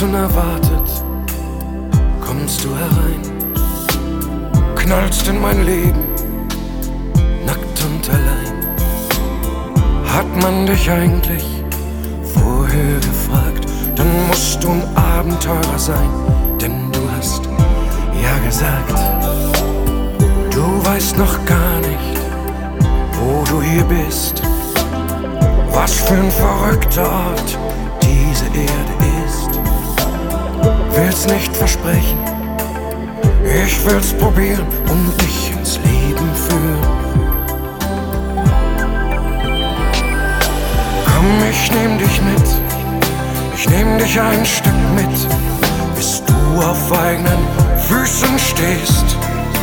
ganz unerwartet kommst du herein, knallst in mein Leben, nackt und allein. Hat man dich eigentlich vorher gefragt, dann musst du ein Abenteurer sein, denn du hast ja gesagt. Du weißt noch gar nicht, wo du hier bist, was für ein verrückter Ort diese Erde ist. Will's nicht versprechen, ich will's probieren und dich ins Leben führen. Komm, ich nehm dich mit, ich nehm dich ein Stück mit, bis du auf eigenen Füßen stehst.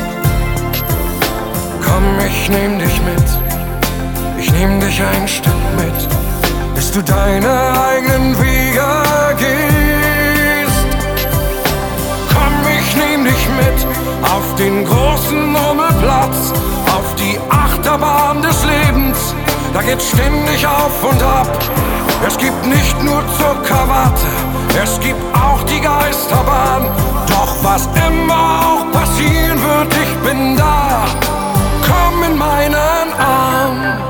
Komm, ich nehm dich mit, ich nehm dich ein Stück mit, bis du deine eigenen Wege gehst. Komm, ich nehm dich mit auf den großen Rummelplatz, auf die Achterbahn des Lebens. Da geht's ständig auf und ab. Es gibt nicht nur Zuckerwatte, es gibt auch die Geisterbahn. Doch was immer auch passieren wird, ich bin da. Komm in meinen Arm.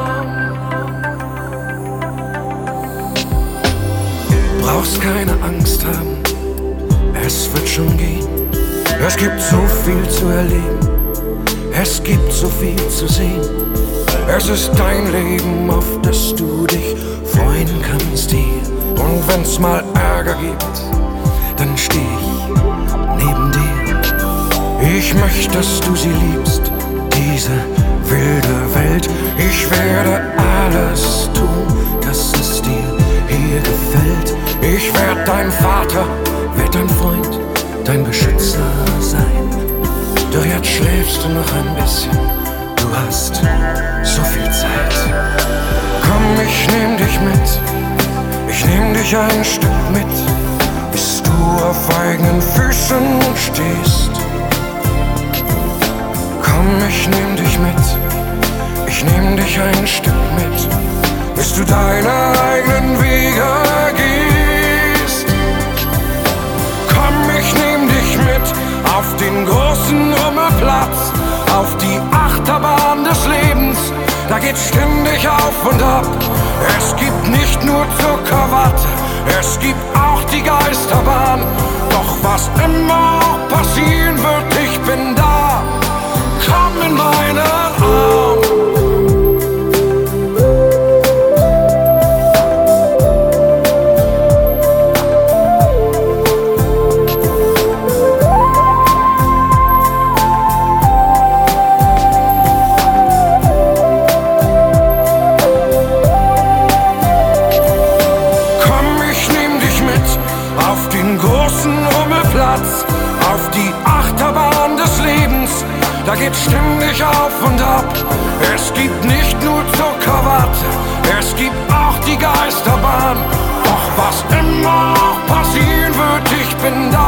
Brauchst keine Angst haben, es wird schon gehen. Es gibt so viel zu erleben, es gibt so viel zu sehen. Es ist dein Leben, auf das du dich freuen kannst hier. Und wenn's mal Ärger gibt, dann steh ich neben dir. Ich möchte, dass du sie liebst, diese wilde Welt. Ich werde alles tun, dass es dir hier gefällt. Ich werd dein Vater, werd dein Freund, dein Beschützer sein. Doch jetzt schläfst du noch ein bisschen, du hast so viel Zeit. Komm, ich nehm dich mit, ich nehm dich ein Stück mit, bis du auf eigenen Füßen stehst. Komm, ich nehm dich mit, ich nehm dich ein Stück mit, bis du deine eigenen Wege gehst. Komm, ich nehm dich mit auf den großen Rummelplatz, auf die Achterbahn des Lebens. Da geht's ständig auf und ab. Es gibt nicht nur Zuckerwatte, es gibt auch die Geisterbahn. Doch was immer auch passieren wird, ich bin da. Komm in meinen Arm. Auf die Achterbahn des Lebens, da geht's ständig auf und ab. Es gibt nicht nur Zuckerwatte, es gibt auch die Geisterbahn. Doch was immer auch passieren wird, ich bin da.